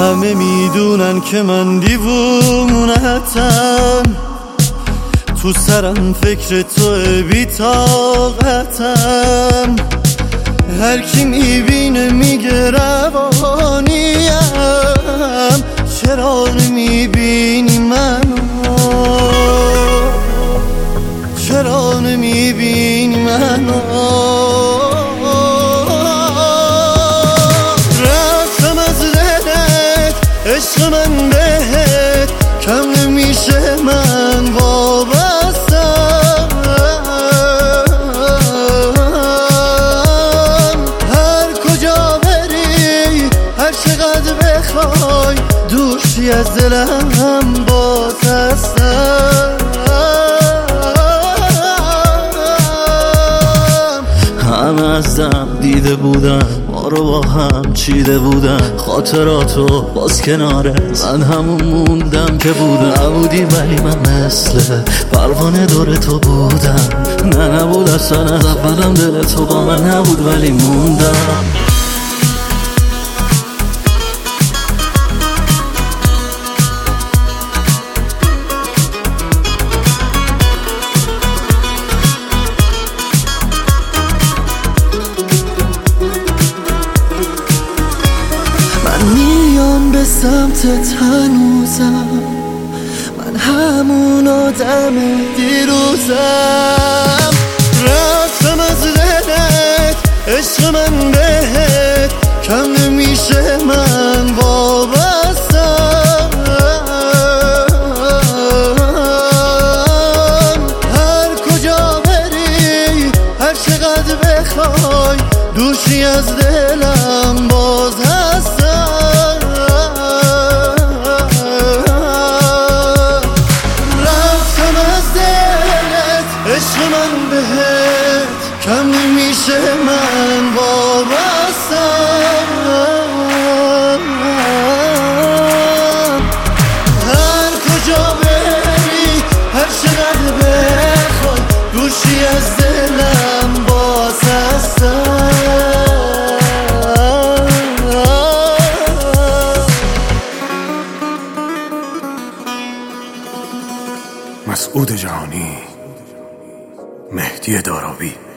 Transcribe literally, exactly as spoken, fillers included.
همه میدونن که من دیوونتم، تو سرم فکر تو بی طاقتم. هر کی میبینه میگه روانیم، چرا نمیبینی منو؟ چرا نمیبینی منو؟ رفتم از دلت عشق من بهت، کم نمیشه من وابستم. هر کجا بری هر چقدر بخوای، دوشی از دلم باز هستم. همه از دم دیده بودن، ما رو با هم چیده بودن، خاطراتو باز کناره من همون موندم که بودم. نبودی ولی من مثل پروانه دور تو بودم. نه نبود اصلا از اولم دل تو با من نبود ولی موندم. میام به سمتت هنوزم، من همون آدم دیروزم. رفتم از دلت عشق من بهت، کم نمیشه من وابستم. هر کجا بری هر چقدر بخوای، دوشی از دلم باز هستم. عشق من بهت، کم نمیشه من وابستم. هر کجا بری هر چقدر بخوای، دوشی از دلم باز هستم. مسعود جهانی، مهدی داراوی.